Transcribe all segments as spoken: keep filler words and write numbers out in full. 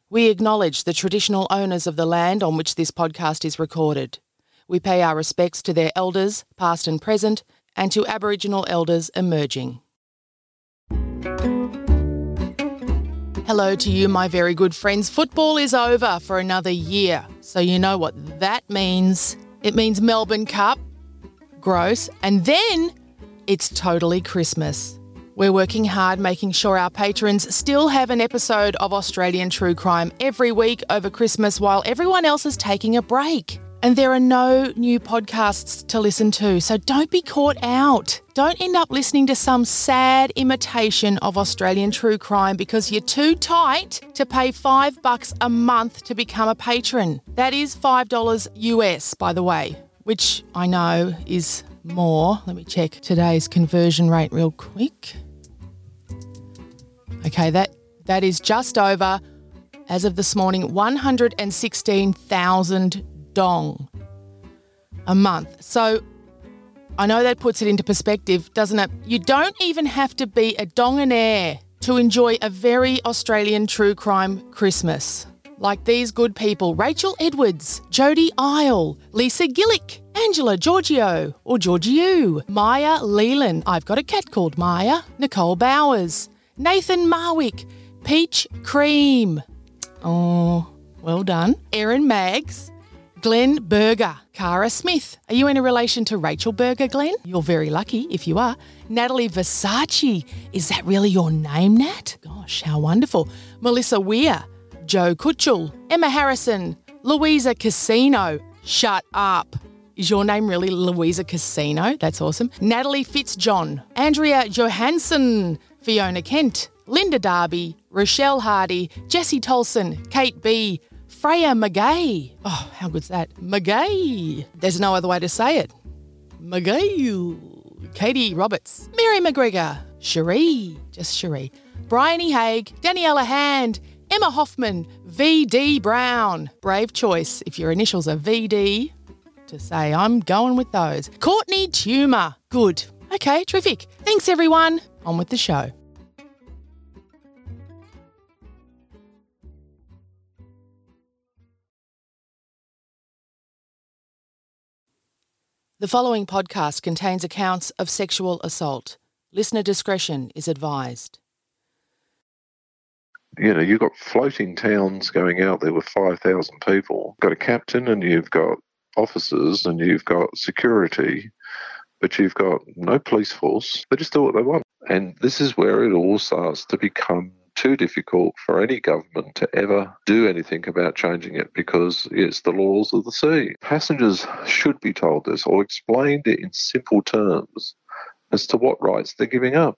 We acknowledge the traditional owners of the land on which this podcast is recorded. We pay our respects to their elders, past and present, and to Aboriginal elders emerging. Hello to you, my very good friends. Football is over for another year, so you know what that means. It means Melbourne Cup. Gross. And then it's totally Christmas. We're working hard making sure our patrons still have an episode of Australian True Crime every week over Christmas while everyone else is taking a break. And there are no new podcasts to listen to, so don't be caught out. Don't end up listening to some sad imitation of Australian True Crime because you're too tight to pay five bucks a month to become a patron. That is five dollars U S, by the way, which I know is more. Let me check today's conversion rate real quick. Okay, that that is just over, as of this morning, one hundred sixteen thousand dong a month. So I know that puts it into perspective, doesn't it? You don't even have to be a dongonaire to enjoy a very Australian true crime Christmas. Like these good people, Rachel Edwards, Jodie Isle, Lisa Gillick, Angela Giorgio or Georgiou, Maya Leland, I've got a cat called Maya, Nicole Bowers, Nathan Marwick, Peach Cream, oh, well done, Erin Maggs, Glenn Berger, Cara Smith. Are you in a relation to Rachel Berger, Glenn? You're very lucky if you are. Natalie Versace, is that really your name, Nat? Gosh, how wonderful. Melissa Weir, Joe Kutchell, Emma Harrison, Louisa Casino. Shut up. Is your name really Louisa Casino? That's awesome. Natalie Fitzjohn, Andrea Johansson, Fiona Kent, Linda Darby, Rochelle Hardy, Jessie Tolson, Kate B, Freya McGay. Oh, how good's that? McGay. There's no other way to say it. McGay. Katie Roberts, Mary McGregor, Cherie, just Cherie, Bryony Haig, Daniela Hand, Emma Hoffman, V D Brown. Brave choice if your initials are V D to say I'm going with those. Courtney Tumour. Good. Okay, terrific. Thanks, everyone. On with the show. The following podcast contains accounts of sexual assault. Listener discretion is advised. You know, you've got floating towns going out there with five thousand people. You've got a captain and you've got officers and you've got security, but you've got no police force. They just do what they want. And this is where it all starts to become too difficult for any government to ever do anything about changing it because it's the laws of the sea. Passengers should be told this or explained it in simple terms as to what rights they're giving up.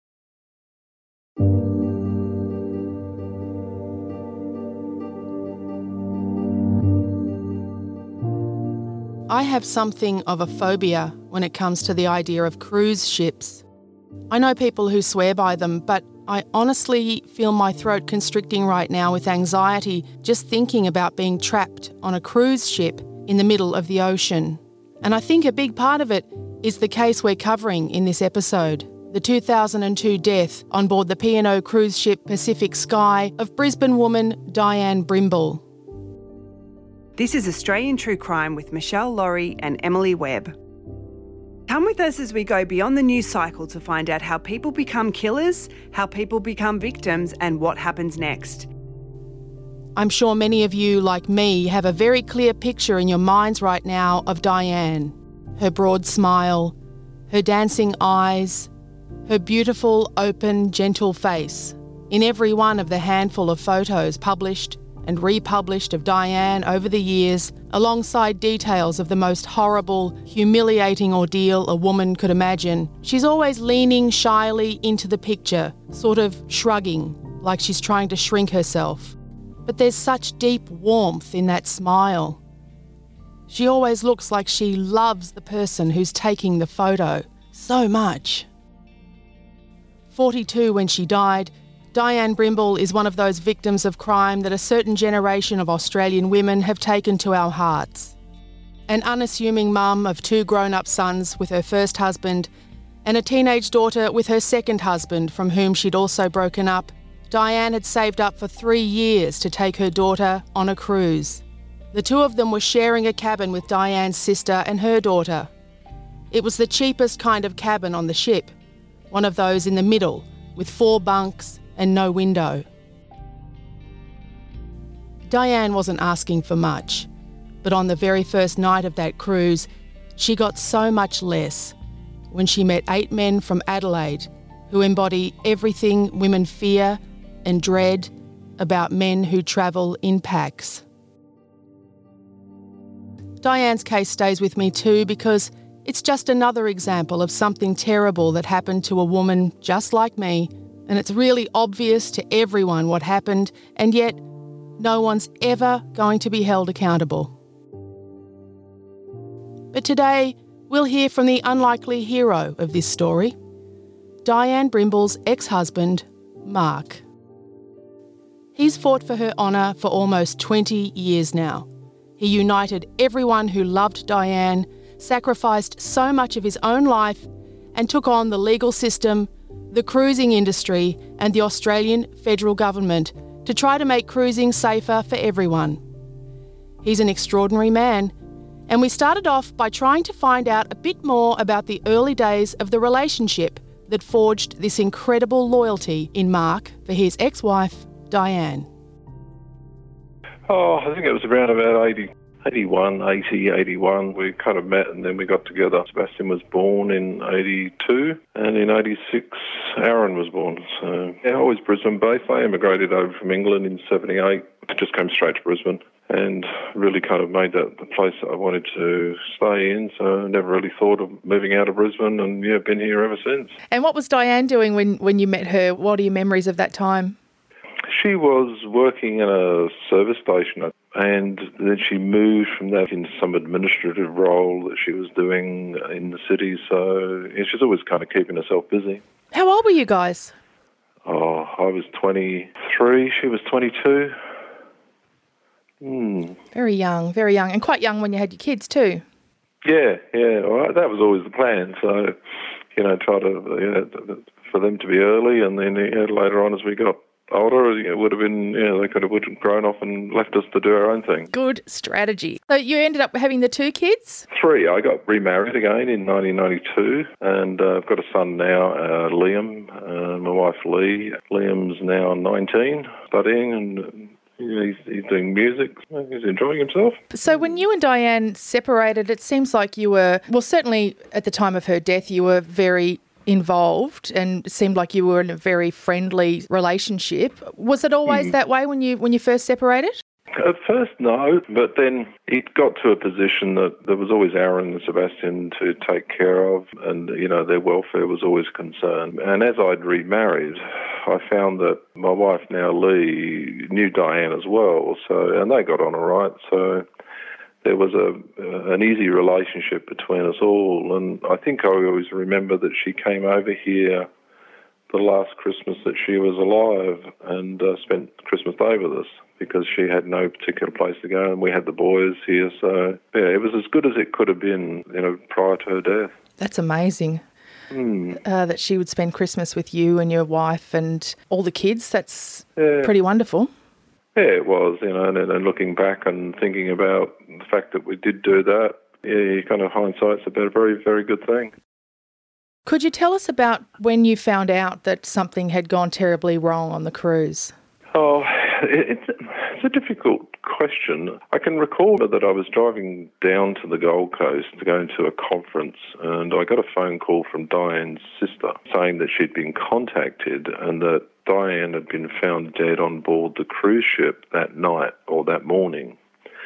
I have something of a phobia when it comes to the idea of cruise ships. I know people who swear by them, but I honestly feel my throat constricting right now with anxiety just thinking about being trapped on a cruise ship in the middle of the ocean. And I think a big part of it is the case we're covering in this episode, the two thousand two death on board the P and O cruise ship Pacific Sky of Brisbane woman Diane Brimble. This is Australian True Crime with Michelle Laurie and Emily Webb. Come with us as we go beyond the news cycle to find out how people become killers, how people become victims, and what happens next. I'm sure many of you, like me, have a very clear picture in your minds right now of Diane. Her broad smile, her dancing eyes, her beautiful, open, gentle face. In every one of the handful of photos published and republished of Diane over the years, alongside details of the most horrible, humiliating ordeal a woman could imagine, she's always leaning shyly into the picture, sort of shrugging, like she's trying to shrink herself. But there's such deep warmth in that smile. She always looks like she loves the person who's taking the photo so much. forty-two when she died, Diane Brimble is one of those victims of crime that a certain generation of Australian women have taken to our hearts. An unassuming mum of two grown-up sons with her first husband and a teenage daughter with her second husband from whom she'd also broken up, Diane had saved up for three years to take her daughter on a cruise. The two of them were sharing a cabin with Diane's sister and her daughter. It was the cheapest kind of cabin on the ship, one of those in the middle, with four bunks and no window. Diane wasn't asking for much, but on the very first night of that cruise, she got so much less when she met eight men from Adelaide who embody everything women fear and dread about men who travel in packs. Diane's case stays with me too because it's just another example of something terrible that happened to a woman just like me, and it's really obvious to everyone what happened, and yet no one's ever going to be held accountable. But today, we'll hear from the unlikely hero of this story, Diane Brimble's ex-husband, Mark. He's fought for her honour for almost twenty years now. He united everyone who loved Diane, sacrificed so much of his own life, and took on the legal system, the cruising industry, and the Australian federal government to try to make cruising safer for everyone. He's an extraordinary man, and we started off by trying to find out a bit more about the early days of the relationship that forged this incredible loyalty in Mark for his ex-wife, Diane. Oh, I think it was around about eighty, eighty-one, eighty, eighty-one. We kind of met and then we got together. Sebastian was born in eighty-two and in eighty-six Aaron was born. So, yeah, always Brisbane-based. I emigrated over from England in seventy-eight. Just came straight to Brisbane and really kind of made that the place that I wanted to stay in. So I never really thought of moving out of Brisbane and, yeah, been here ever since. And what was Diane doing when, when you met her? What are your memories of that time? She was working in a service station and then she moved from that into some administrative role that she was doing in the city. So yeah, she's always kind of keeping herself busy. How old were you guys? Oh, I was twenty-three, she was twenty-two. Hmm. Very young, very young, and quite young when you had your kids too. Yeah, yeah, well, that was always the plan. So, you know, try to, you know, for them to be early and then you know, later on as we got older, it would have been, yeah, they could have grown off and left us to do our own thing. Good strategy. So you ended up having the two kids? Three. I got remarried again in nineteen ninety-two and uh, I've got a son now, uh, Liam, uh, my wife Lee. Liam's now nineteen, studying and you know, he's, he's doing music. He's enjoying himself. So when you and Diane separated, it seems like you were, well, certainly at the time of her death, you were very involved and it seemed like you were in a very friendly relationship. Was it always mm. that way when you when you first separated? At first, no, but then it got to a position that there was always Aaron and Sebastian to take care of and, you know, their welfare was always concerned. And as I'd remarried, I found that my wife now, Lee, knew Diane as well, so and they got on all right, so there was a uh, an easy relationship between us all. And I think I always remember that she came over here the last Christmas that she was alive and uh, spent Christmas Day with us because she had no particular place to go and we had the boys here. So, yeah, it was as good as it could have been, you know, prior to her death. That's amazing. Mm. Uh, that she would spend Christmas with you and your wife and all the kids. That's yeah. pretty wonderful. Yeah, it was, you know, and, and looking back and thinking about the fact that we did do that, yeah, you kind of hindsight's a very, very good thing. Could you tell us about when you found out that something had gone terribly wrong on the cruise? Oh, it's, it's a difficult question. I can recall that I was driving down to the Gold Coast to go into a conference and I got a phone call from Diane's sister saying that she'd been contacted and that Diane had been found dead on board the cruise ship that night or that morning.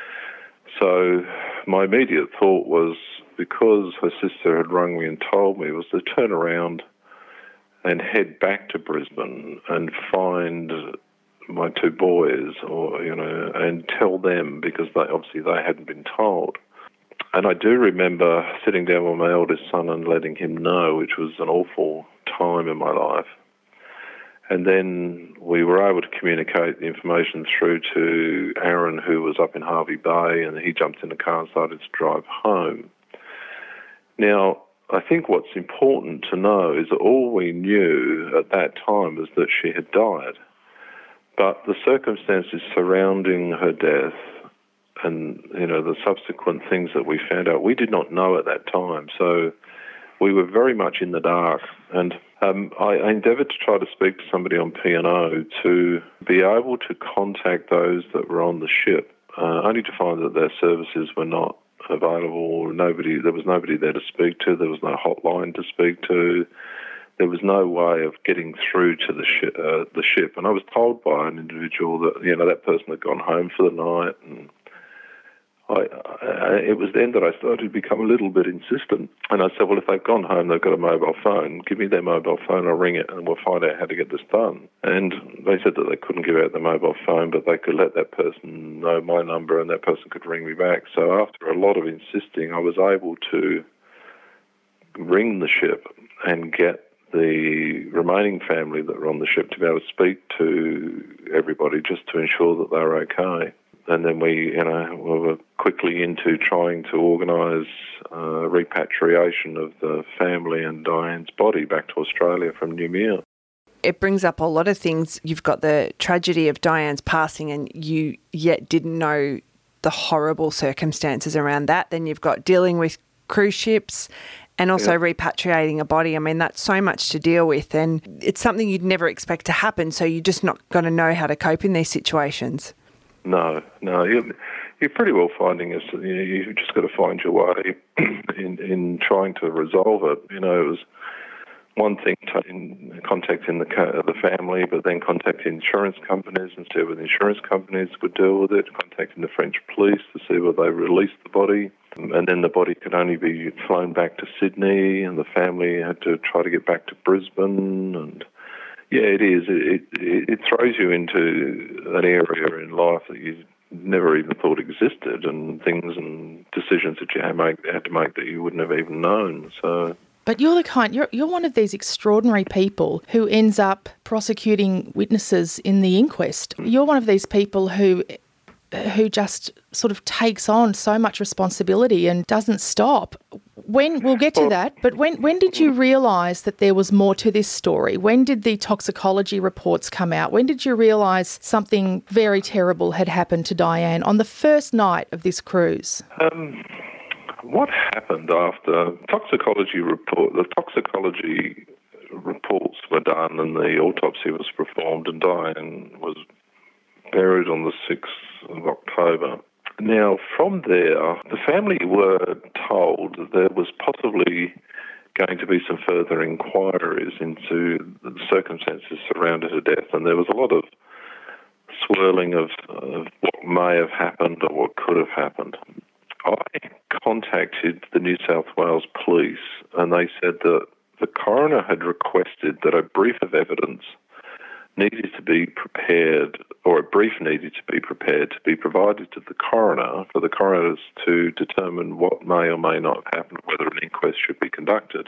So my immediate thought was, because her sister had rung me and told me, was to turn around and head back to Brisbane and find my two boys, or you know, and tell them because they obviously they hadn't been told. And I do remember sitting down with my eldest son and letting him know, which was an awful time in my life. And then we were able to communicate the information through to Aaron, who was up in Hervey Bay, and he jumped in the car and started to drive home. Now, I think what's important to know is that all we knew at that time was that she had died. But the circumstances surrounding her death and, you know, the subsequent things that we found out, we did not know at that time. So we were very much in the dark. And um, I, I endeavoured to try to speak to somebody on P and O to be able to contact those that were on the ship, uh, only to find that their services were not available. Nobody, there was nobody there to speak to. There was no hotline to speak to. There was no way of getting through to the, sh- uh, the ship. And I was told by an individual that, you know, that person had gone home for the night. And I, I, it was then that I started to become a little bit insistent. And I said, well, if they've gone home, they've got a mobile phone. Give me their mobile phone, I'll ring it, and we'll find out how to get this done. And they said that they couldn't give out the mobile phone, but they could let that person know my number and that person could ring me back. So after a lot of insisting, I was able to ring the ship and get the remaining family that were on the ship to be able to speak to everybody just to ensure that they were okay. And then we, you know, we were quickly into trying to organise uh, repatriation of the family and Diane's body back to Australia from Noumea. It brings up a lot of things. You've got the tragedy of Diane's passing and you yet didn't know the horrible circumstances around that. Then you've got dealing with cruise ships and also yeah. repatriating a body. I mean, that's so much to deal with and it's something you'd never expect to happen, so you're just not going to know how to cope in these situations. No, no, you're, you're pretty well finding us. You know, you've just got to find your way in, in trying to resolve it. You know, it was one thing in contacting the the family, but then contacting insurance companies and see whether the insurance companies would deal with it, contacting the French police to see whether they released the body, and then the body could only be flown back to Sydney, and the family had to try to get back to Brisbane, and yeah, it is. It, it it throws you into an area in life that you never even thought existed, and things and decisions that you had, make, had to make that you wouldn't have even known. So, but you're the kind. You're you're one of these extraordinary people who ends up prosecuting witnesses in the inquest. You're one of these people who who just sort of takes on so much responsibility and doesn't stop. When we'll get to that, but when when did you realise that there was more to this story? When did the toxicology reports come out? When did you realise something very terrible had happened to Diane on the first night of this cruise? Um, what happened after toxicology report? The toxicology reports were done and the autopsy was performed, and Diane was buried on the sixth of October. Now, from there, the family were told that there was possibly going to be some further inquiries into the circumstances surrounding her death, and there was a lot of swirling of, of what may have happened or what could have happened. I contacted the New South Wales Police, and they said that the coroner had requested that a brief of evidence needed to be prepared, or a brief needed to be prepared to be provided to the coroner for the coroners to determine what may or may not have happened, whether an inquest should be conducted.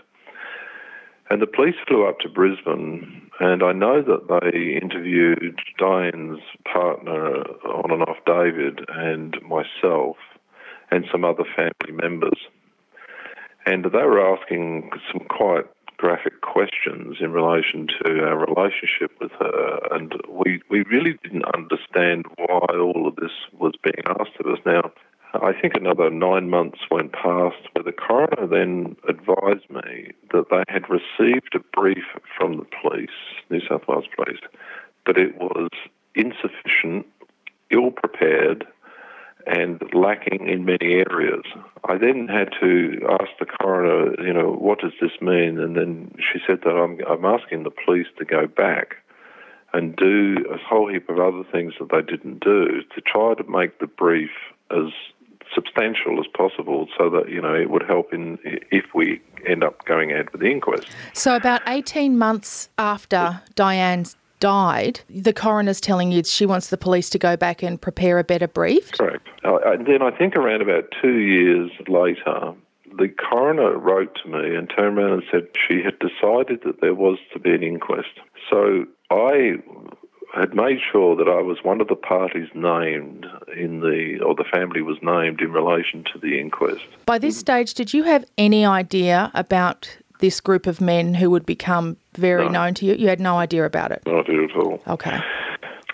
And the police flew up to Brisbane, and I know that they interviewed Diane's partner on and off, David, and myself, and some other family members. And they were asking some quite graphic questions in relation to our relationship with her, and we, we really didn't understand why all of this was being asked of us. Now, I think another nine months went past where the coroner then advised me that they had received a brief from the police, New South Wales Police, but it was insufficient, ill-prepared, and lacking in many areas. I then had to ask the coroner, you know, what does this mean? And then she said that I'm, I'm asking the police to go back and do a whole heap of other things that they didn't do to try to make the brief as substantial as possible so that, you know, it would help in if we end up going ahead with the inquest. So about eighteen months after Diane's died, the coroner's telling you she wants the police to go back and prepare a better brief? Correct. Uh, and then I think around about two years later, the coroner wrote to me and turned around and said she had decided that there was to be an inquest. So I had made sure that I was one of the parties named in the, or the family was named in relation to the inquest. By this stage, did you have any idea about this group of men who would become very no. known to you? You had no idea about it? No idea at all. Okay.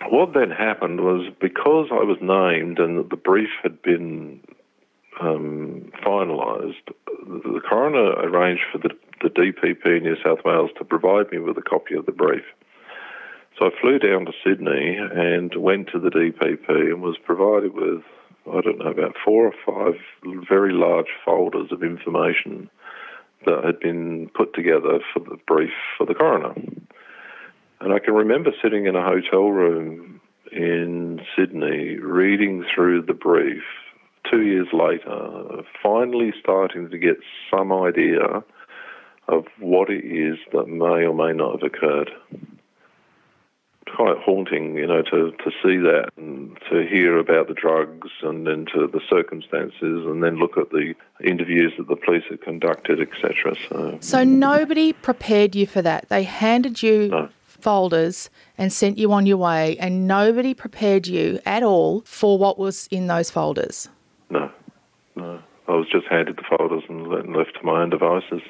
what then happened was, because I was named and the brief had been um, finalised, the coroner arranged for the, the D P P in New South Wales to provide me with a copy of the brief. So I flew down to Sydney and went to the D P P and was provided with, I don't know, about four or five very large folders of information that had been put together for the brief for the coroner. And I can remember sitting in a hotel room in Sydney reading through the brief two years later, finally starting to get some idea of what it is that may or may not have occurred. Quite haunting, you know, to, to see that and to hear about the drugs and then to the circumstances and then look at the interviews that the police had conducted, et cetera. So, so nobody prepared you for that? They handed you no. folders and sent you on your way, and nobody prepared you at all for what was in those folders? No, no. I was just handed the folders and left to my own devices.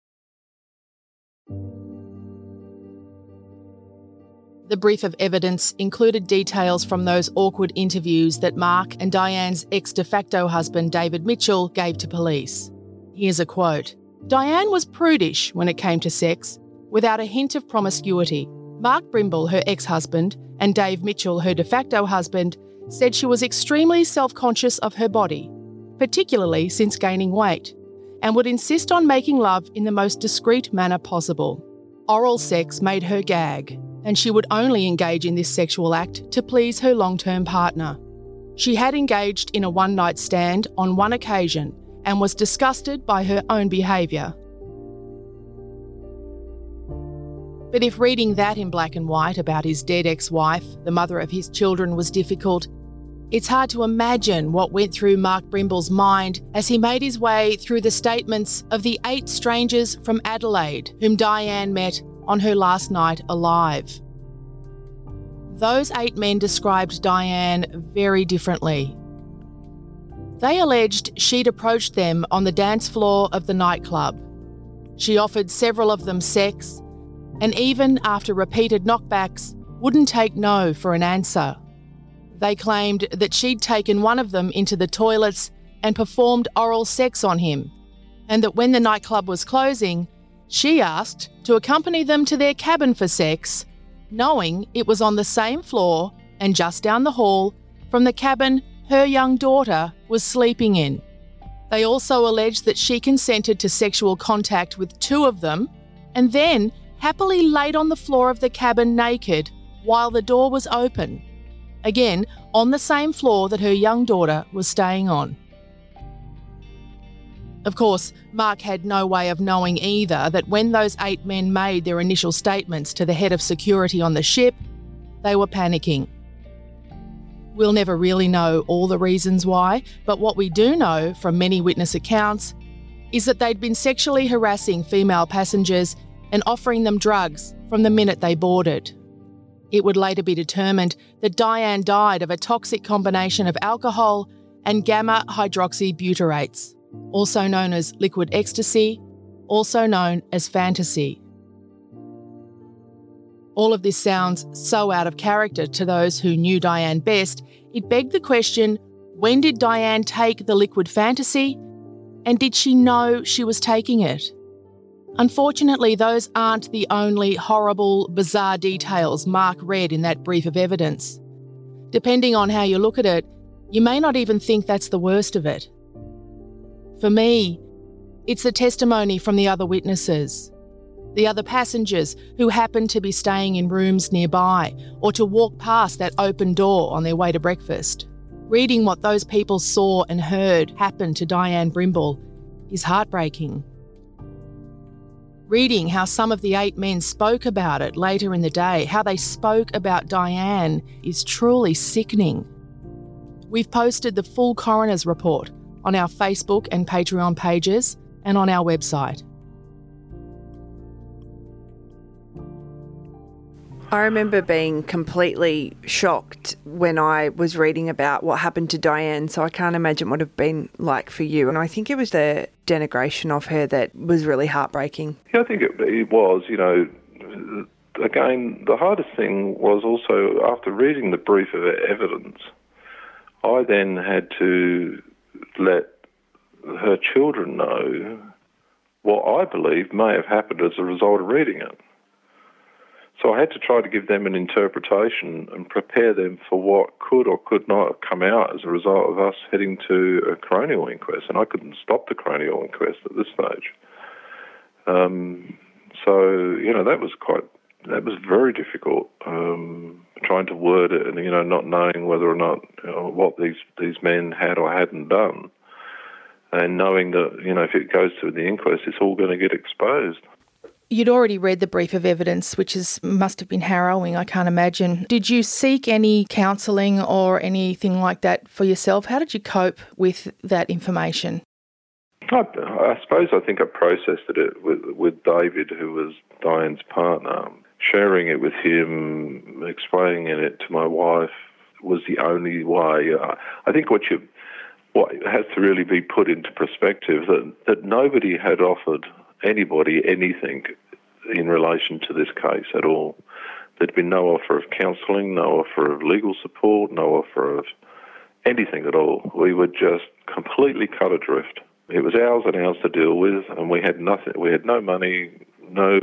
The brief of evidence included details from those awkward interviews that Mark and Diane's ex-de facto husband, David Mitchell, gave to police. Here's a quote. Diane was prudish when it came to sex, without a hint of promiscuity. Mark Brimble, her ex-husband, and Dave Mitchell, her de facto husband, said she was extremely self-conscious of her body, particularly since gaining weight, and would insist on making love in the most discreet manner possible. Oral sex made her gag, and she would only engage in this sexual act to please her long-term partner. She had engaged in a one-night stand on one occasion and was disgusted by her own behaviour. But if reading that in black and white about his dead ex-wife, the mother of his children, was difficult, it's hard to imagine what went through Mark Brimble's mind as he made his way through the statements of the eight strangers from Adelaide whom Diane met on her last night alive. Those eight men described Diane very differently. They alleged she'd approached them on the dance floor of the nightclub. She offered several of them sex, and even after repeated knockbacks, wouldn't take no for an answer. They claimed that she'd taken one of them into the toilets and performed oral sex on him, and that when the nightclub was closing, she asked to accompany them to their cabin for sex, knowing it was on the same floor and just down the hall from the cabin her young daughter was sleeping in. They also alleged that she consented to sexual contact with two of them and then happily laid on the floor of the cabin naked while the door was open, again on the same floor that her young daughter was staying on. Of course, Mark had no way of knowing either that when those eight men made their initial statements to the head of security on the ship, they were panicking. We'll never really know all the reasons why, but what we do know from many witness accounts is that they'd been sexually harassing female passengers and offering them drugs from the minute they boarded. It would later be determined that Diane died of a toxic combination of alcohol and gamma hydroxybutyrates, also known as liquid ecstasy, also known as fantasy. All of this sounds so out of character to those who knew Diane best, it begged the question, when did Diane take the liquid fantasy, and did she know she was taking it? Unfortunately, those aren't the only horrible, bizarre details Mark read in that brief of evidence. Depending on how you look at it, you may not even think that's the worst of it. For me, it's the testimony from the other witnesses, the other passengers who happened to be staying in rooms nearby or to walk past that open door on their way to breakfast. Reading what those people saw and heard happen to Diane Brimble is heartbreaking. Reading how some of the eight men spoke about it later in the day, how they spoke about Diane, is truly sickening. We've posted the full coroner's report on our Facebook and Patreon pages and on our website. I remember being completely shocked when I was reading about what happened to Diane, so I can't imagine what it would have been like for you. And I think it was the denigration of her that was really heartbreaking. Yeah, I think it, it was. You know, again, the hardest thing was also, after reading the brief of evidence, I then had to let her children know what I believe may have happened as a result of reading it. So I had to try to give them an interpretation and prepare them for what could or could not come out as a result of us heading to a coronial inquest. And I couldn't stop the coronial inquest at this stage. Um, so, you know, that was quite, that was very difficult, um, trying to word it and, you know, not knowing whether or not, you know, what these, these men had or hadn't done. And knowing that, you know, if it goes to the inquest, it's all going to get exposed. You'd already read the brief of evidence, which is must have been harrowing, I can't imagine. Did you seek any counselling or anything like that for yourself? How did you cope with that information? I, I suppose I think I processed it with, with David, who was Diane's partner. Sharing it with him, explaining it to my wife was the only way. I think what you what has to really be put into perspective, that, that nobody had offered anybody anything in relation to this case at all. There'd been no offer of counselling, no offer of legal support, no offer of anything at all. We were just completely cut adrift. It was ours and ours to deal with, and we had nothing. We had no money, no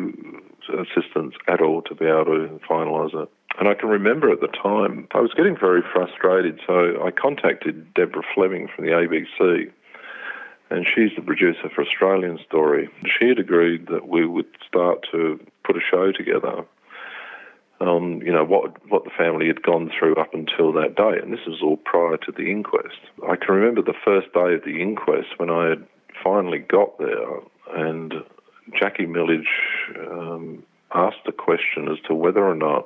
assistance at all to be able to finalise it. And I can remember at the time, I was getting very frustrated, so I contacted Deborah Fleming from the A B C, and she's the producer for Australian Story. She had agreed that we would start to put a show together on, you know, what what the family had gone through up until that day, and this was all prior to the inquest. I can remember the first day of the inquest when I had finally got there, and Jackie Millage um, asked a question as to whether or not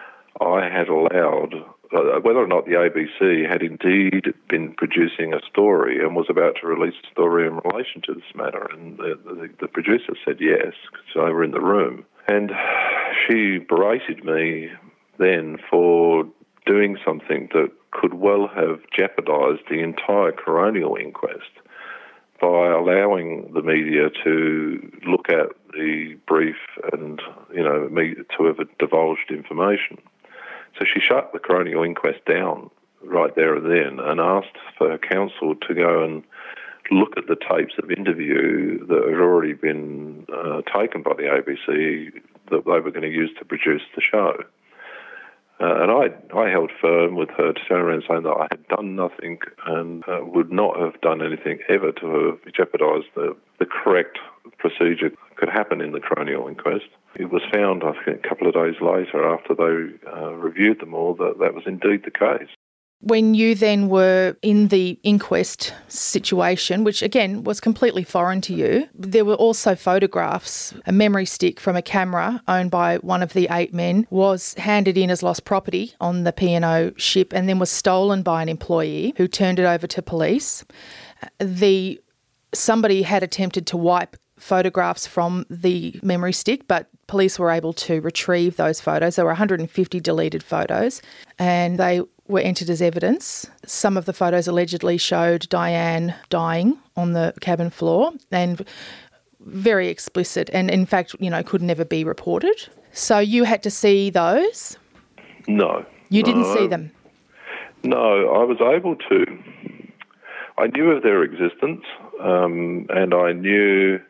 I had allowed, uh, whether or not the A B C had indeed been producing a story and was about to release a story in relation to this matter. And the, the, the producer said yes, because they were in the room. And she berated me then for doing something that could well have jeopardised the entire coronial inquest by allowing the media to look at the brief and, you know, me to have divulged information. So she shut the coronial inquest down right there and then and asked for her counsel to go and look at the tapes of interview that had already been uh, taken by the A B C that they were going to use to produce the show. Uh, and I I held firm with her to turn around saying that I had done nothing and uh, would not have done anything ever to have jeopardised the, the correct procedure that could happen in the coronial inquest. It was found, I think, a couple of days later after they uh, reviewed them all that that was indeed the case. When you then were in the inquest situation, which again was completely foreign to you, there were also photographs. A memory stick from a camera owned by one of the eight men was handed in as lost property on the P and O ship and then was stolen by an employee who turned it over to police. The somebody had attempted to wipe photographs from the memory stick, but police were able to retrieve those photos. There were one hundred fifty deleted photos and they were entered as evidence. Some of the photos allegedly showed Diane dying on the cabin floor and very explicit and, in fact, you know, could never be reported. So you had to see those? No. You no, didn't see them? No, I was able to. I knew of their existence um, and I knew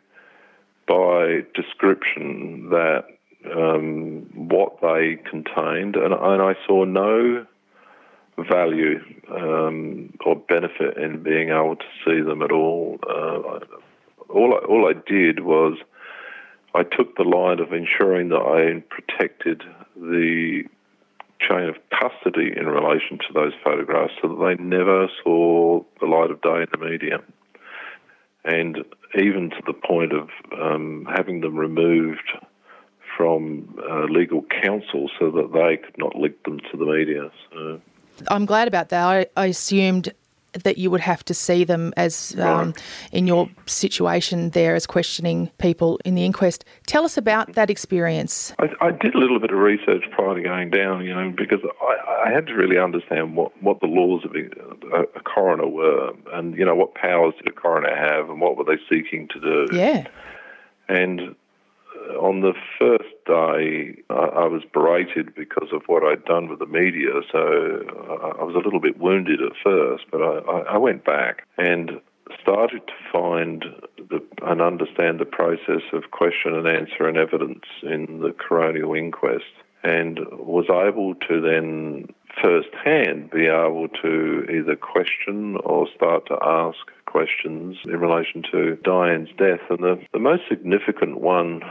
by description that um, what they contained, and, and I saw no value um, or benefit in being able to see them at all. Uh, all, I, all I did was I took the line of ensuring that I protected the chain of custody in relation to those photographs so that they never saw the light of day in the media. And even to the point of um, having them removed from uh, legal counsel so that they could not leak them to the media. So, I'm glad about that. I, I assumed that you would have to see them as um, right. in your situation there as questioning people in the inquest. Tell us about that experience. I, I did a little bit of research prior to going down, you know, because I, I had to really understand what, what the laws of a, a coroner were and, you know, what powers did a coroner have and what were they seeking to do. Yeah. And on the first day, I, I was berated because of what I'd done with the media, so I, I was a little bit wounded at first, but I, I, I went back and started to find the, and understand the process of question and answer and evidence in the coronial inquest, and was able to then firsthand be able to either question or start to ask questions in relation to Diane's death. And the, the most significant one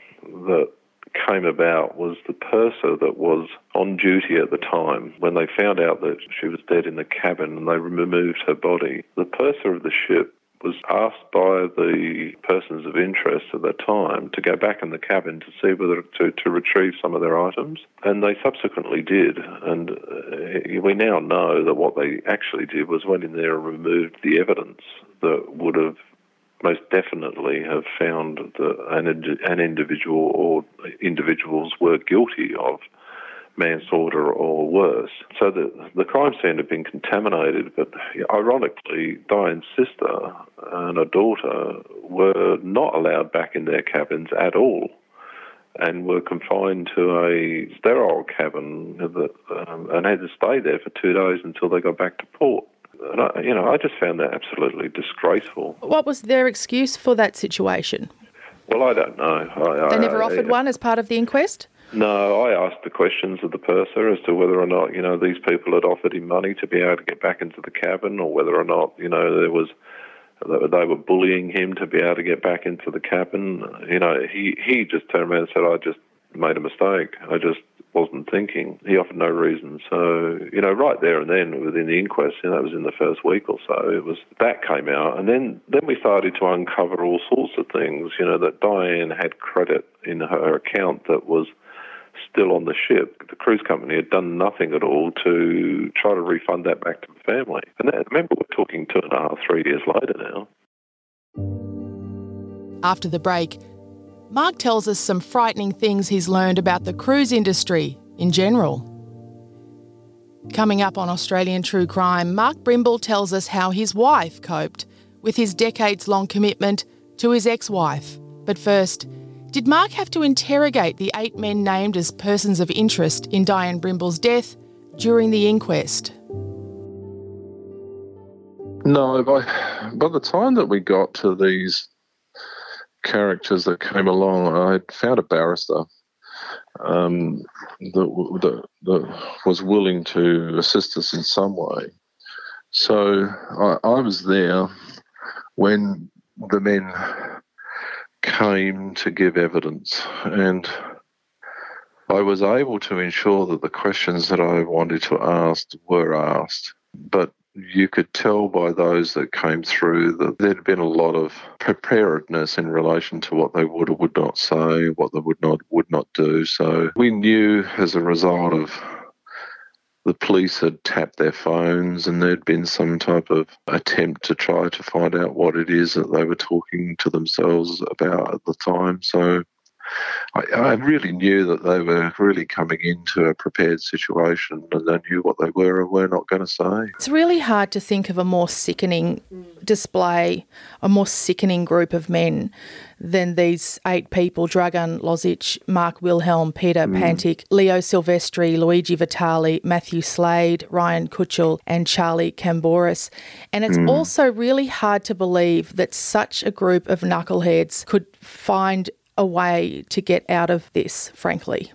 that came about was the purser that was on duty at the time. When they found out that she was dead in the cabin and they removed her body, the purser of the ship was asked by the persons of interest at that time to go back in the cabin to see whether to, to retrieve some of their items. And they subsequently did. And uh, we now know that what they actually did was went in there and removed the evidence that would have most definitely have found that an, an individual or individuals were guilty of manslaughter or worse. So the, the crime scene had been contaminated, but ironically, Diane's sister and her daughter were not allowed back in their cabins at all and were confined to a sterile cabin that, um, and had to stay there for two days until they got back to port. And I, you know, I just found that absolutely disgraceful. What was their excuse for that situation? Well, I don't know. I, they never I, offered I, one as part of the inquest? No, I asked the questions of the purser as to whether or not, you know, these people had offered him money to be able to get back into the cabin, or whether or not, you know, there was they were bullying him to be able to get back into the cabin. You know, he, he just turned around and said, I just made a mistake. I just wasn't thinking. He offered no reason. So, you know, right there and then within the inquest, you know, it was in the first week or so, it was that came out. And then, then we started to uncover all sorts of things, you know, that Diane had credit in her account that was still on the ship. The cruise company had done nothing at all to try to refund that back to the family. And that, remember, we're talking two and a half, three years later now. After the break, Mark tells us some frightening things he's learned about the cruise industry in general. Coming up on Australian True Crime, Mark Brimble tells us how his wife coped with his decades-long commitment to his ex-wife. But first, did Mark have to interrogate the eight men named as persons of interest in Diane Brimble's death during the inquest? No, by, by the time that we got to these characters that came along, I found a barrister um, that, that, that was willing to assist us in some way. So I, I was there when the men came to give evidence, and I was able to ensure that the questions that I wanted to ask were asked. But you could tell by those that came through that there'd been a lot of preparedness in relation to what they would or would not say, what they would not would not do. So we knew as a result of the police had tapped their phones and there'd been some type of attempt to try to find out what it is that they were talking to themselves about at the time. So I, I really knew that they were really coming into a prepared situation, and they knew what they were and were not going to say. It's really hard to think of a more sickening display, a more sickening group of men than these eight people: Dragan Lozic, Mark Wilhelm, Peter mm. Pantic, Leo Silvestri, Luigi Vitali, Matthew Slade, Ryan Kutchell and Charlie Camboris. And it's mm. also really hard to believe that such a group of knuckleheads could find a way to get out of this, frankly.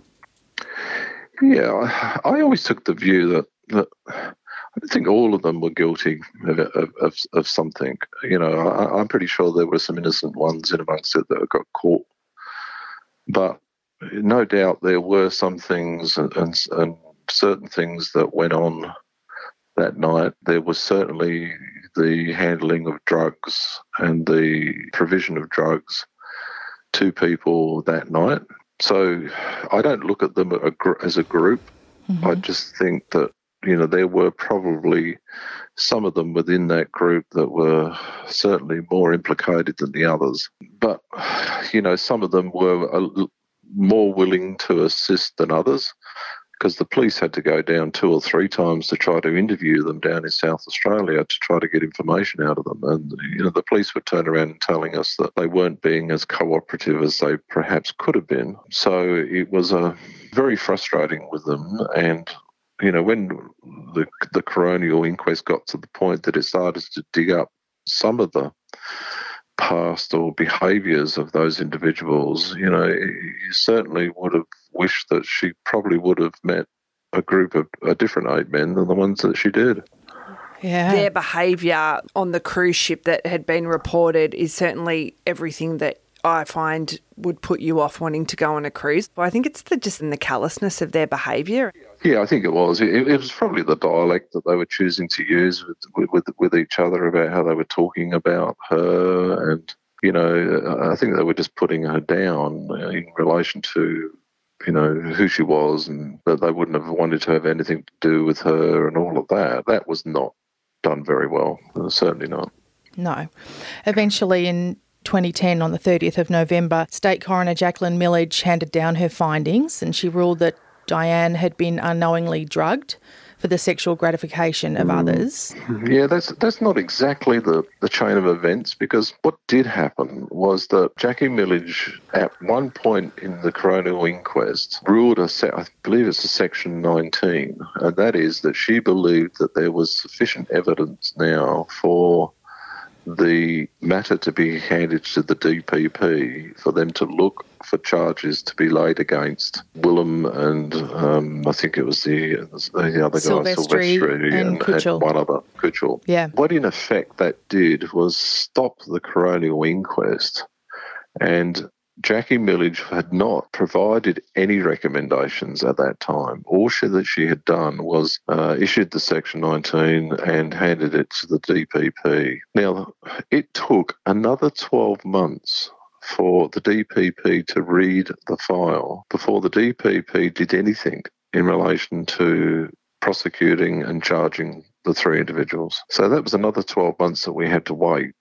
Yeah, I always took the view that, that I don't think all of them were guilty of, of, of something. You know, I, I'm pretty sure there were some innocent ones in amongst it that got caught. But no doubt there were some things and, and, and certain things that went on that night. There was certainly the handling of drugs and the provision of drugs to people that night. So I don't look at them as a group. Mm-hmm. I just think that, you know, there were probably some of them within that group that were certainly more implicated than the others. But, you know, some of them were more willing to assist than others because the police had to go down two or three times to try to interview them down in South Australia to try to get information out of them. And, you know, the police would turn around and telling us that they weren't being as cooperative as they perhaps could have been. So it was a very frustrating with them. And, you know, when the, the coronial inquest got to the point that it started to dig up some of the past or behaviours of those individuals, you know, you certainly would have wished that she probably would have met a group of a different eight men than the ones that she did. Yeah. Their behaviour on the cruise ship that had been reported is certainly everything that I find would put you off wanting to go on a cruise. But I think it's the just in the callousness of their behaviour. Yeah, I think it was. It, it was probably the dialect that they were choosing to use with, with with each other about how they were talking about her, and you know, I think they were just putting her down in relation to, you know, who she was, and that they wouldn't have wanted to have anything to do with her and all of that. That was not done very well. Certainly not. No. Eventually, in twenty ten, on the thirtieth of November, State Coroner Jacqueline Millage handed down her findings, and she ruled that Diane had been unknowingly drugged for the sexual gratification of others. Yeah, that's that's not exactly the, the chain of events, because what did happen was that Jackie Millage, at one point in the coronial inquest, ruled a, se- I believe it's a section nineteen, and that is that she believed that there was sufficient evidence now for the matter to be handed to the D P P for them to look for charges to be laid against Willem and um, I think it was the, the other guy, Silvestri Silvestri, and, and, Kutchell. and one other, Kutchell. Yeah. What in effect that did was stop the coronial inquest, and Jackie Millage had not provided any recommendations at that time. All she, that she had done was uh, issued the Section nineteen and handed it to the D P P. Now, it took another twelve months for the D P P to read the file before the D P P did anything in relation to prosecuting and charging the three individuals. So that was another twelve months that we had to wait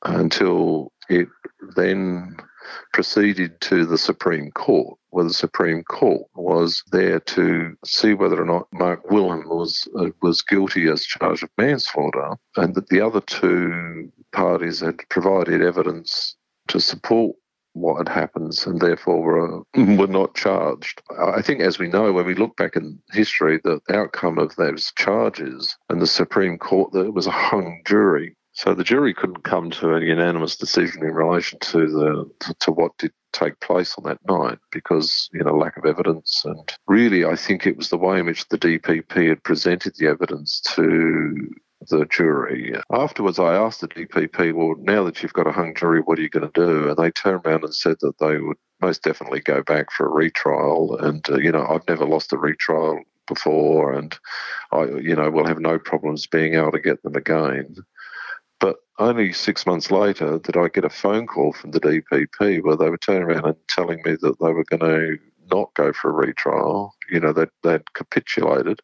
until it then proceeded to the Supreme Court, where the Supreme Court was there to see whether or not Mark Willem was uh, was guilty as charged of manslaughter, and that the other two parties had provided evidence to support what had happened and therefore were, were not charged. I think, as we know, when we look back in history, the outcome of those charges and the Supreme Court, there was a hung jury. So the jury couldn't come to a unanimous decision in relation to the to, to what did take place on that night because, you know, lack of evidence. And really, I think it was the way in which the D P P had presented the evidence to the jury. Afterwards, I asked the D P P, well, now that you've got a hung jury, what are you going to do? And they turned around and said that they would most definitely go back for a retrial. And, uh, you know, I've never lost a retrial before, and, I, you know, we'll have no problems being able to get them again. But only six months later did I get a phone call from the D P P where they were turning around and telling me that they were going to not go for a retrial. You know, they'd, they'd capitulated,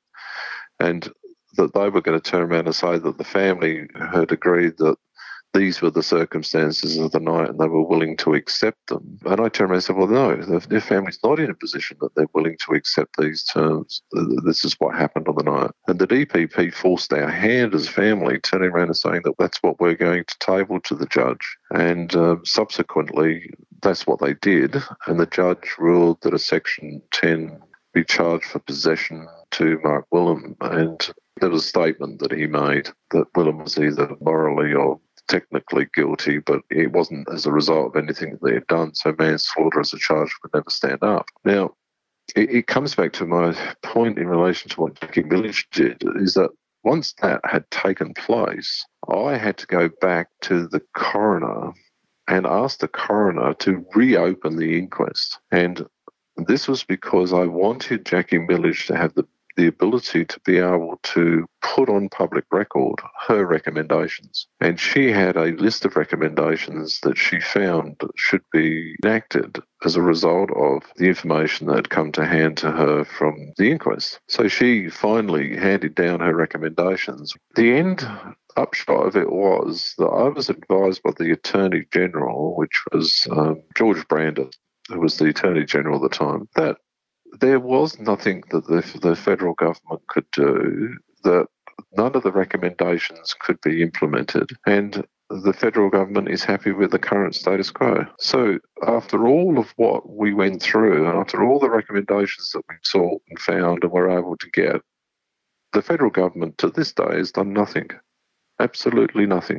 and that they were going to turn around and say that the family had agreed that these were the circumstances of the night and they were willing to accept them. And I turned around and said, well, no, their family's not in a position that they're willing to accept these terms. This is what happened on the night. And the D P P forced our hand as a family, turning around and saying that that's what we're going to table to the judge. And uh, subsequently, that's what they did. And the judge ruled that a Section ten be charged for possession to Mark Willem. And there was a statement that he made that Willem was either morally or technically guilty, but it wasn't as a result of anything that they had done, so manslaughter as a charge would never stand up. Now, it, it comes back to my point in relation to what Jackie Millage did, is that once that had taken place, I had to go back to the coroner and ask the coroner to reopen the inquest. And this was because I wanted Jackie Millage to have the the ability to be able to put on public record her recommendations. And she had a list of recommendations that she found should be enacted as a result of the information that had come to hand to her from the inquest. So she finally handed down her recommendations. The end upshot of it was that I was advised by the Attorney General, which was um, George Brandis, who was the Attorney General at the time, that there was nothing that the, the federal government could do, that none of the recommendations could be implemented, and the federal government is happy with the current status quo. So after all of what we went through, and after all the recommendations that we sought and found and were able to get, the federal government to this day has done nothing, absolutely nothing.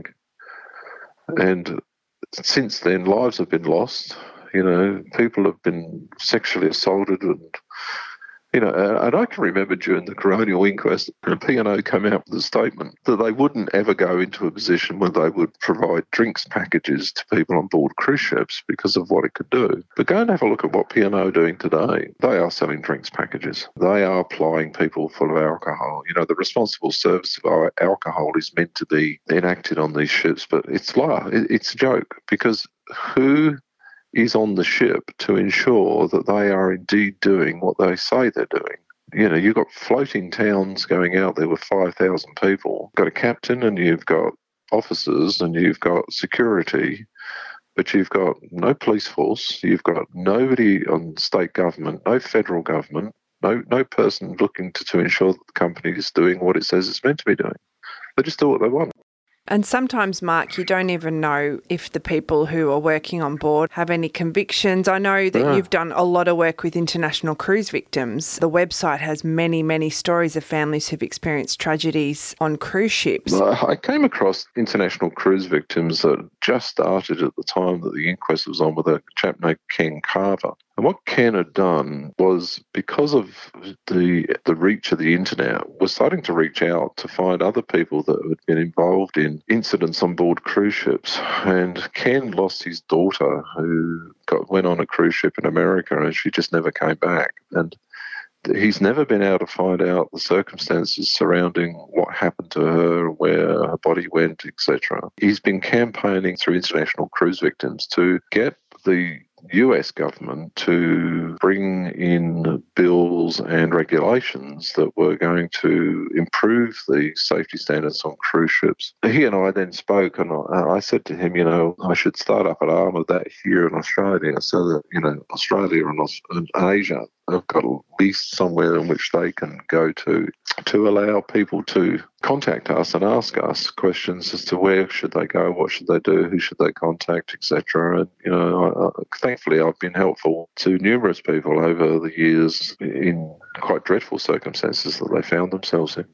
And since then, lives have been lost. You know, people have been sexually assaulted, and you know, and I can remember during the coronial inquest, the P and O came out with a statement that they wouldn't ever go into a position where they would provide drinks packages to people on board cruise ships because of what it could do. But go and have a look at what P and O are doing today. They are selling drinks packages. They are applying people full of alcohol. You know, the responsible service of our alcohol is meant to be enacted on these ships, but it's like, it's a joke, because who is on the ship to ensure that they are indeed doing what they say they're doing? You know, you've got floating towns going out there with five thousand people. You've got a captain and you've got officers and you've got security, but you've got no police force, you've got nobody on state government, no federal government, no no person looking to, to ensure that the company is doing what it says it's meant to be doing. They just do what they want. And sometimes, Mark, you don't even know if the people who are working on board have any convictions. I know that yeah. you've done a lot of work with international cruise victims. The website has many, many stories of families who've experienced tragedies on cruise ships. Well, I came across international cruise victims that just started at the time that the inquest was on with a chap named Ken Carver. And what Ken had done was, because of the the reach of the internet, was starting to reach out to find other people that had been involved in incidents on board cruise ships. And Ken lost his daughter, who got, went on a cruise ship in America, and she just never came back. And he's never been able to find out the circumstances surrounding what happened to her, where her body went, et cetera. He's been campaigning through international cruise victims to get the U S government to bring in bills and regulations that were going to improve the safety standards on cruise ships. He and I then spoke, and I, I said to him, you know, I should start up an arm of that here in Australia, so that, you know, Australia and, and Asia have got at least somewhere in which they can go to to allow people to contact us and ask us questions as to where should they go, what should they do, who should they contact, et cetera. And, you know, I, I, thankfully I've been helpful to numerous people over the years in quite dreadful circumstances that they found themselves in.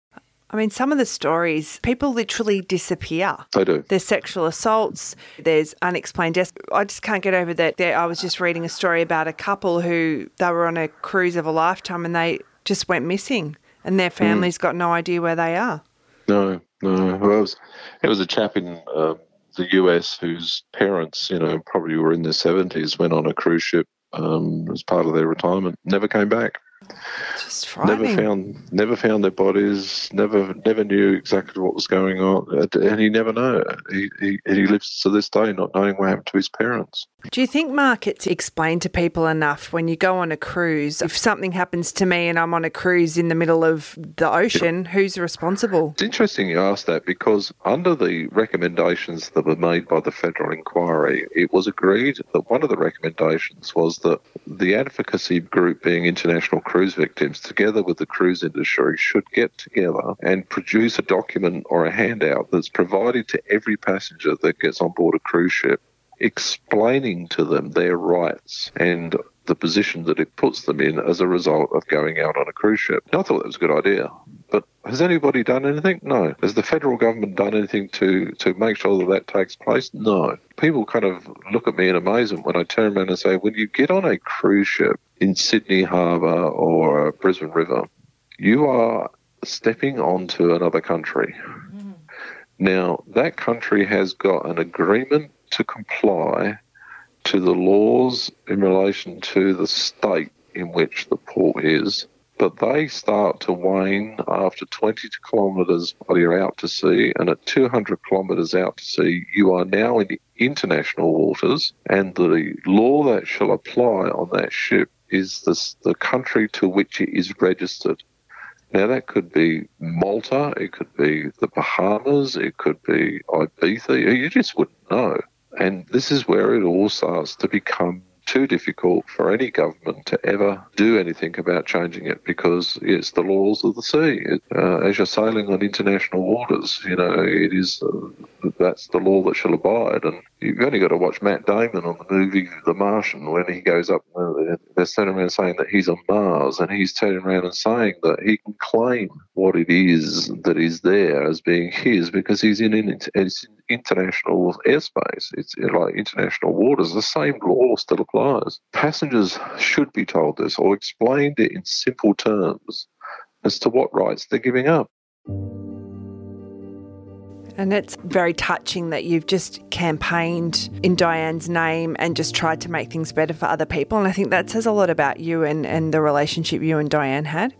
I mean, some of the stories, people literally disappear. They do. There's sexual assaults, there's unexplained deaths. I just can't get over that. There, I was just reading a story about a couple who, they were on a cruise of a lifetime and they just went missing, and their family's mm. got no idea where they are. No, no. Well, it was, it was a chap in uh, the U S whose parents, you know, probably were in their seventies, went on a cruise ship um, as part of their retirement, never came back. Just frightening. Never found, never found their bodies. Never, never knew exactly what was going on, and he never know. He, he, he lives to this day not knowing what happened to his parents. Do you think, Mark, it's explained to people enough when you go on a cruise? If something happens to me and I'm on a cruise in the middle of the ocean, yeah. who's responsible? It's interesting you ask that, because under the recommendations that were made by the federal inquiry, it was agreed that one of the recommendations was that the advocacy group, being international cruise victims, together with the cruise industry, should get together and produce a document or a handout that's provided to every passenger that gets on board a cruise ship, explaining to them their rights and the position that it puts them in as a result of going out on a cruise ship. I thought that was a good idea. But has anybody done anything? No. Has the federal government done anything to, to make sure that that takes place? No. People kind of look at me in amazement when I turn around and say, when you get on a cruise ship in Sydney Harbour or Brisbane River, you are stepping onto another country. Mm. Now, that country has got an agreement to comply to the laws in relation to the state in which the port is, but they start to wane after twenty kilometres while you're out to sea, and at two hundred kilometres out to sea, you are now in international waters, and the law that shall apply on that ship is this, the country to which it is registered. Now, that could be Malta, it could be the Bahamas, it could be Ibiza, you just wouldn't know. And this is where it all starts to become too difficult for any government to ever do anything about changing it, because it's the laws of the sea. It, uh, as you're sailing on international waters, you know, it is uh, that's the law that shall abide. And you've only got to watch Matt Damon on the movie The Martian when he goes up, uh, they're turning around saying that he's on Mars, and he's turning around and saying that he can claim what it is that is there as being his because he's in, in, in international airspace. It's like international waters. The same law still applies. Passengers should be told this or explained it in simple terms as to what rights they're giving up. And it's very touching that you've just campaigned in Diane's name and just tried to make things better for other people. And I think that says a lot about you and, and the relationship you and Diane had.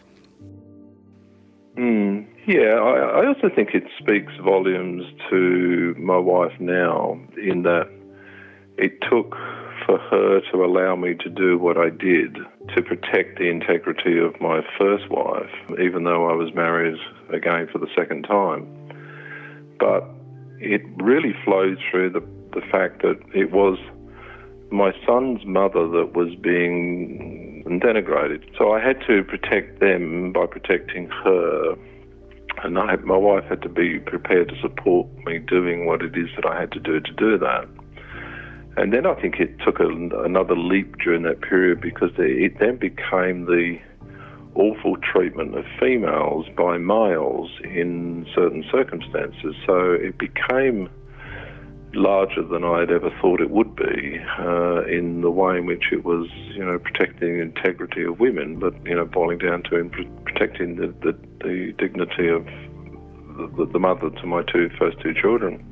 Mm, yeah, I, I also think it speaks volumes to my wife now, in that it took for her to allow me to do what I did to protect the integrity of my first wife, even though I was married again for the second time. But it really flowed through the, the fact that it was my son's mother that was being denigrated. So I had to protect them by protecting her. And I, my wife had to be prepared to support me doing what it is that I had to do to do that. And then I think it took a, another leap during that period, because it then became the awful treatment of females by males in certain circumstances. So it became larger than I had ever thought it would be, uh, in the way in which it was, you know, protecting the integrity of women, but, you know, boiling down to protecting the, the, the dignity of the, the mother to my two first two children.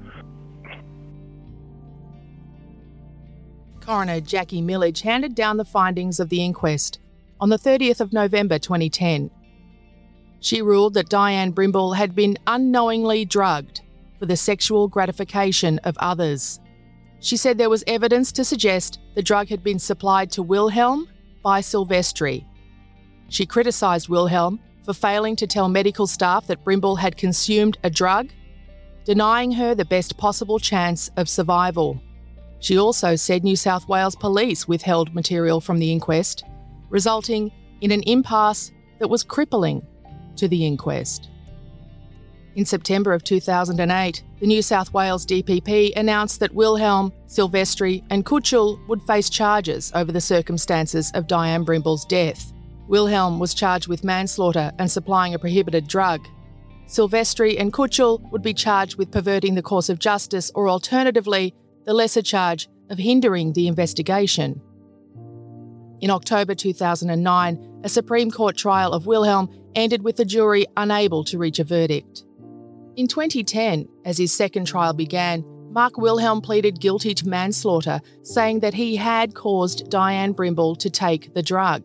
Coroner Jackie Millage handed down the findings of the inquest on the thirtieth of November twenty ten. She ruled that Diane Brimble had been unknowingly drugged for the sexual gratification of others. She said there was evidence to suggest the drug had been supplied to Wilhelm by Silvestri. She criticised Wilhelm for failing to tell medical staff that Brimble had consumed a drug, denying her the best possible chance of survival. She also said New South Wales Police withheld material from the inquest, resulting in an impasse that was crippling to the inquest. In September of two thousand eight, the New South Wales D P P announced that Wilhelm, Silvestri and Kutschel would face charges over the circumstances of Diane Brimble's death. Wilhelm was charged with manslaughter and supplying a prohibited drug. Silvestri and Kutschel would be charged with perverting the course of justice, or alternatively, the lesser charge of hindering the investigation. In October two thousand nine, a Supreme Court trial of Wilhelm ended with the jury unable to reach a verdict. In twenty ten, as his second trial began, Mark Wilhelm pleaded guilty to manslaughter, saying that he had caused Diane Brimble to take the drug.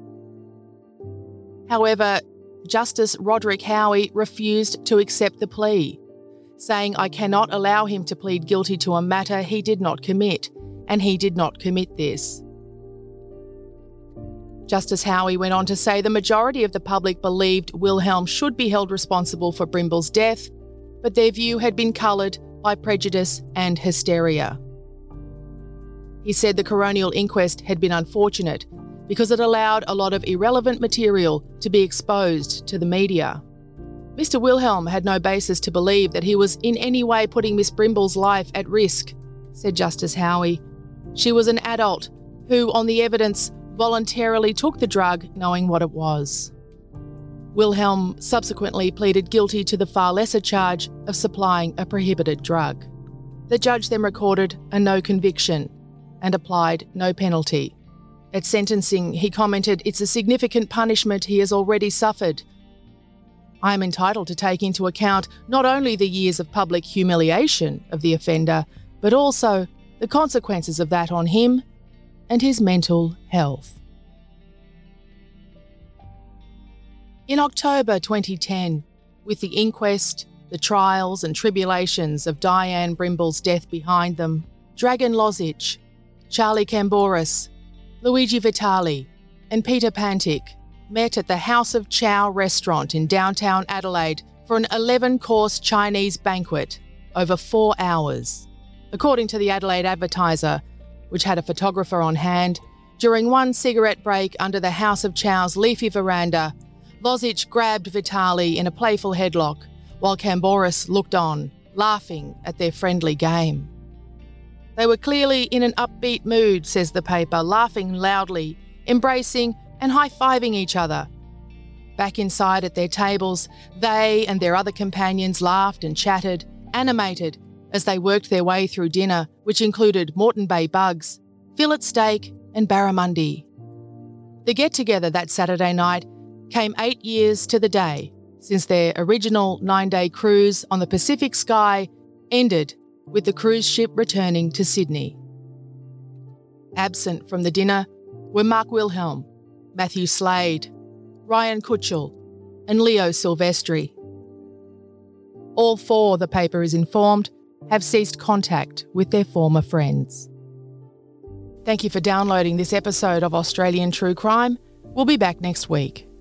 However, Justice Roderick Howie refused to accept the plea, saying, "I cannot allow him to plead guilty to a matter he did not commit, and he did not commit this." Justice Howie went on to say the majority of the public believed Wilhelm should be held responsible for Brimble's death, but their view had been coloured by prejudice and hysteria. He said the coronial inquest had been unfortunate because it allowed a lot of irrelevant material to be exposed to the media. Mister Wilhelm had no basis to believe that he was in any way putting Miss Brimble's life at risk, said Justice Howie. She was an adult who, on the evidence, voluntarily took the drug knowing what it was. Wilhelm subsequently pleaded guilty to the far lesser charge of supplying a prohibited drug. The judge then recorded a no conviction and applied no penalty. At sentencing, he commented, "It's a significant punishment he has already suffered. I am entitled to take into account not only the years of public humiliation of the offender, but also the consequences of that on him and his mental health." In October twenty ten, with the inquest, the trials and tribulations of Diane Brimble's death behind them, Dragan Lozic, Charlie Camboris, Luigi Vitali and Peter Pantic met at the House of Chow restaurant in downtown Adelaide for an eleven-course Chinese banquet over four hours. According to the Adelaide Advertiser, which had a photographer on hand, during one cigarette break under the House of Chow's leafy veranda, Losic grabbed Vitali in a playful headlock, while Camboris looked on, laughing at their friendly game. They were clearly in an upbeat mood, says the paper, laughing loudly, embracing and high-fiving each other. Back inside at their tables, they and their other companions laughed and chatted, animated, as they worked their way through dinner, which included Moreton Bay bugs, fillet steak and barramundi. The get-together that Saturday night came eight years to the day since their original nine-day cruise on the Pacific Sky ended with the cruise ship returning to Sydney. Absent from the dinner were Mark Wilhelm, Matthew Slade, Ryan Kutchell and Leo Silvestri. All four, the paper is informed, have ceased contact with their former friends. Thank you for downloading this episode of Australian True Crime. We'll be back next week.